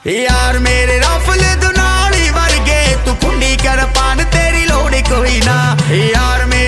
यार मेरे राफल दुनाली वर्गे तू कुंडी कर पान तेरी लोड़ कोई ना। यार